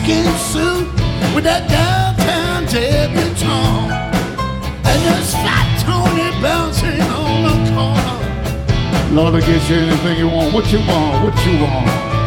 sheepskin suit with that downtown debutante, and this fat Tony bouncing on the corner. Lord, will get you anything you want. What you want? What you want?